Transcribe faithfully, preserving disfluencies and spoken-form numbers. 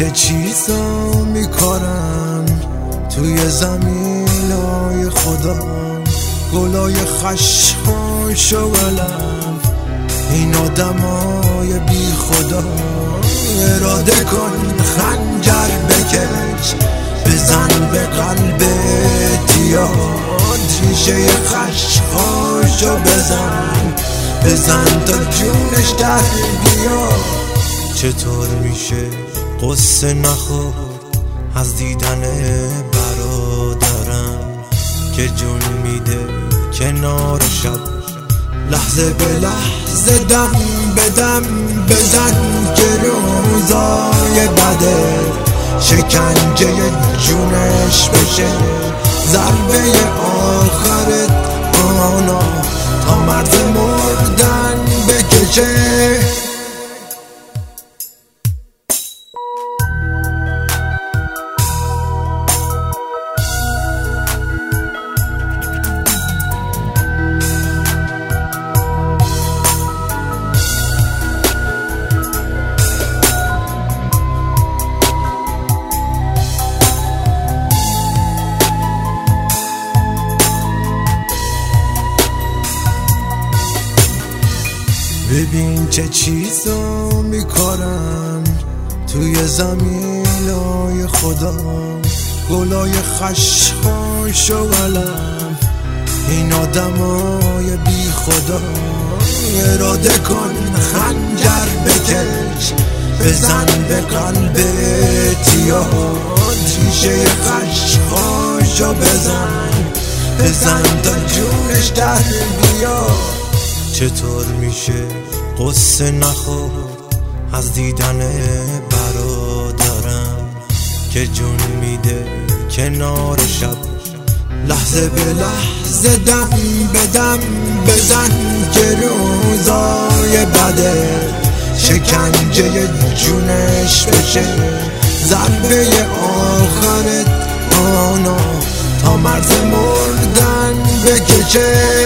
چه چیزا میکارن توی زمینای خدا، گلای خشخاش و علم این آدمای بی خدا. اراده کن خنجر بکش بزن به قلب تیاد، ریشه خشخاشو بزن بزن تا جونش در بیاد. چطور میشه قصه نخور از دیدن برادرم که جون میده کنار شب، لحظه به لحظه دم به دم بزن که روزای بده شکنجه جونش بشه ضربه آخرت آنا تا مرز مردن بکشه. ببین چه چیزا میکارن توی زمینای خدا، گلای خشخاش و علم این آدمای بی خدا. اراده کن خنجر بکش بزن به قلب تیاد، ریشه خشخاشو بزن بزن تا جونش در بیاد. چطور میشه قصه نخور از دیدن برادرم که جون میده کنار شب، لحظه به لحظه دم به دم بزن که روزای بده شکنجه جونش بشه ضربه آخرت آنا تا مرز مردن بکشه.